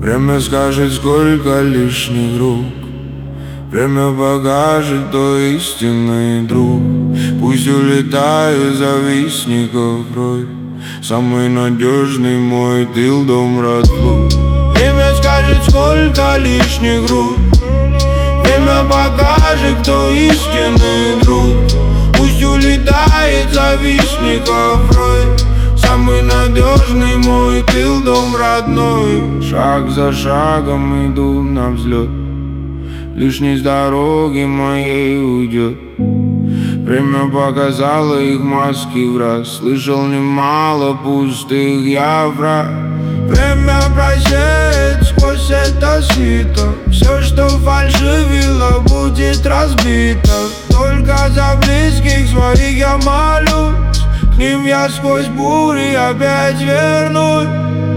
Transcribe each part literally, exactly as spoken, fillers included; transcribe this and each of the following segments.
Время скажет, сколько лишних рук. Время покажет, кто истинный друг. Пусть улетают завистников рой. Самый надежный мой тыл, дом, разлук. Время скажет, сколько лишних рук. Время покажет, кто истинный друг. Пусть улетает завистников рой. Самый надежный мой тыл, дом родной. Шаг за шагом иду на взлет. Лишний с дороги моей уйдет. Время показало их маски в раз. Слышал немало пустых я враг. Время просеет сквозь это сито. Все, что фальшивило, будет разбито. Только за близких своих я молюсь. К ним я сквозь бури опять вернусь.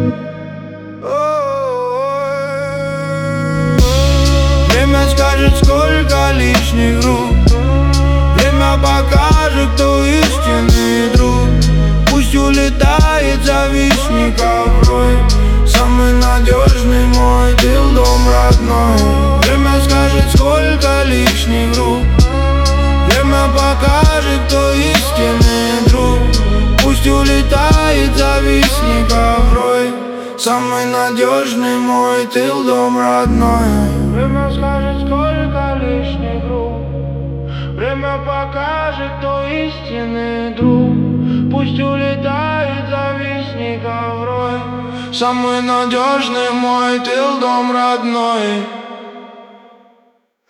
Время скажет, сколько лишних рук. Время покажет, кто истинный друг. Пусть улетает завистников рой. Самый надежный мой тыл, дом родной. Время скажет, сколько лишних рук. Время покажет, кто истинный друг. Пусть улетает завистников рой. Самый надежный мой тыл, дом родной. Время скажет, сколько лишних рук. Время покажет, кто истинный друг. Пусть улетает завистников рой. Самый надежный мой тыл, дом родной.